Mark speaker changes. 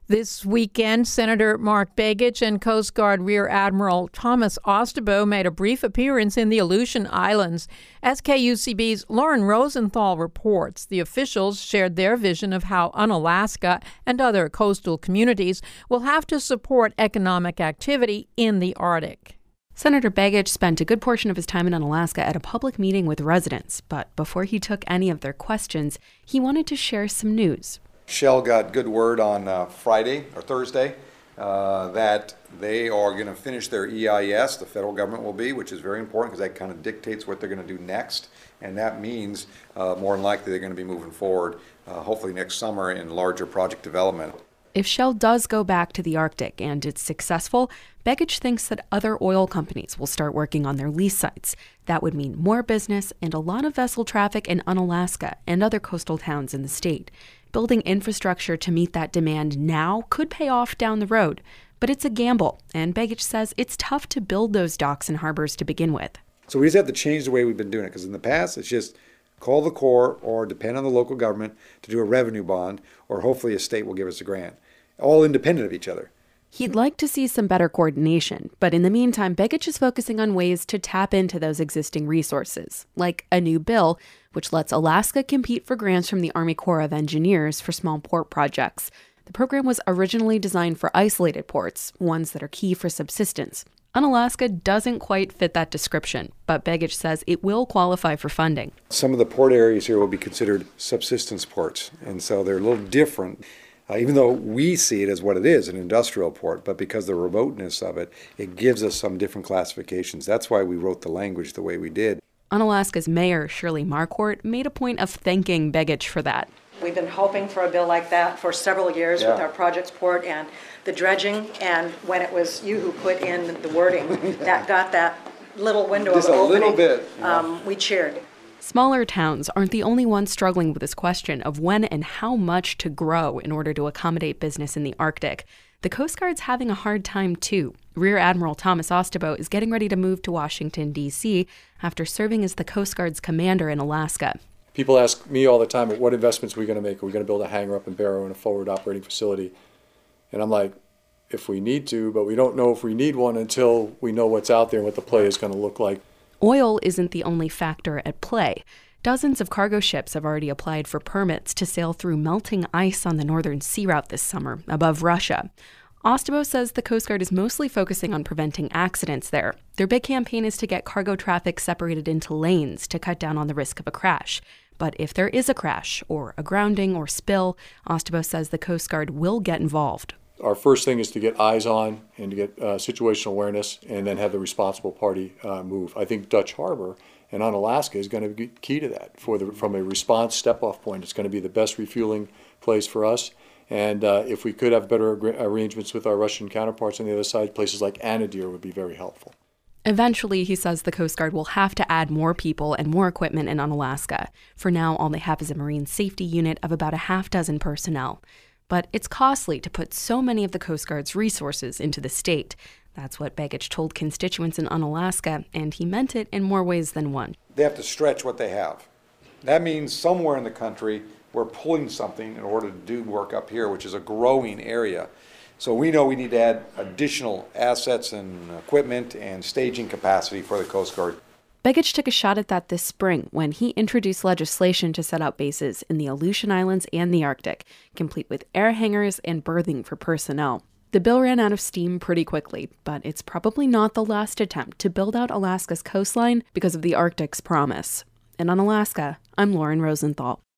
Speaker 1: This weekend, Senator Mark Begich and Coast Guard Rear Admiral Thomas Ostabo made a brief appearance in the Aleutian Islands. As KUCB's Lauren Rosenthal reports, the officials shared their vision of how Unalaska and other coastal communities will have to support economic activity in the Arctic.
Speaker 2: Senator Begich spent a good portion of his time in Unalaska at a public meeting with residents, but before he took any of their questions, he wanted to share some news.
Speaker 3: Shell got good word on Friday or Thursday that they are going to finish their EIS, the federal government will be, which is very important because that kind of dictates what they're going to do next. And that means more than likely they're going to be moving forward, hopefully next summer, in larger project development.
Speaker 2: If Shell does go back to the Arctic and it's successful, Begich thinks that other oil companies will start working on their lease sites. That would mean more business and a lot of vessel traffic in Unalaska and other coastal towns in the state. Building infrastructure to meet that demand now could pay off down the road, but it's a gamble, and Begich says it's tough to build those docks and harbors to begin with.
Speaker 3: So we just have to change the way we've been doing it, because in the past it's just call the Corps or depend on the local government to do a revenue bond, or hopefully a state will give us a grant, all independent of each other.
Speaker 2: He'd like to see some better coordination, but in the meantime, Begich is focusing on ways to tap into those existing resources, like a new bill which lets Alaska compete for grants from the Army Corps of Engineers for small port projects. The program was originally designed for isolated ports, ones that are key for subsistence. Unalaska doesn't quite fit that description, but Begich says it will qualify for funding.
Speaker 3: Some of the port areas here will be considered subsistence ports, and so they're a little different. Even though we see it as what it is, an industrial port, but because of the remoteness of it, it gives us some different classifications. That's why we wrote the language the way we did.
Speaker 2: Unalaska's mayor, Shirley Marquardt, made a point of thanking Begich for that.
Speaker 4: We've been hoping for a bill like that for several years with our projects port and the dredging, and when it was you who put in the wording that got that little window
Speaker 3: just
Speaker 4: of opening,
Speaker 3: a little bit,
Speaker 4: we cheered.
Speaker 2: Smaller towns aren't the only ones struggling with this question of when and how much to grow in order to accommodate business in the Arctic. The Coast Guard's having a hard time, too. Rear Admiral Thomas Ostabo is getting ready to move to Washington, D.C. after serving as the Coast Guard's commander in Alaska.
Speaker 5: People ask me all the time, what investments are we going to make? Are we going to build a hangar up in Barrow and a forward operating facility? And I'm like, if we need to, but we don't know if we need one until we know what's out there and what the play is going to look like.
Speaker 2: Oil isn't the only factor at play. Dozens of cargo ships have already applied for permits to sail through melting ice on the northern sea route this summer, above Russia. Ostabo says the Coast Guard is mostly focusing on preventing accidents there. Their big campaign is to get cargo traffic separated into lanes to cut down on the risk of a crash. But if there is a crash, or a grounding, or spill, Ostabo says the Coast Guard will get involved.
Speaker 5: Our first thing is to get eyes on and to get situational awareness, and then have the responsible party move. I think Dutch Harbor and Unalaska is going to be key to that. From a response step-off point, it's going to be the best refueling place for us. And if we could have better arrangements with our Russian counterparts on the other side, places like Anadyr would be very helpful.
Speaker 2: Eventually, he says the Coast Guard will have to add more people and more equipment in Unalaska. For now, all they have is a marine safety unit of about a half-dozen personnel. But it's costly to put so many of the Coast Guard's resources into the state. That's what Begich told constituents in Unalaska, and he meant it in more ways than one.
Speaker 3: They have to stretch what they have. That means somewhere in the country we're pulling something in order to do work up here, which is a growing area. So we know we need to add additional assets and equipment and staging capacity for the Coast Guard.
Speaker 2: Begich took a shot at that this spring when he introduced legislation to set up bases in the Aleutian Islands and the Arctic, complete with air hangars and berthing for personnel. The bill ran out of steam pretty quickly, but it's probably not the last attempt to build out Alaska's coastline because of the Arctic's promise. In Unalaska, I'm Lauren Rosenthal.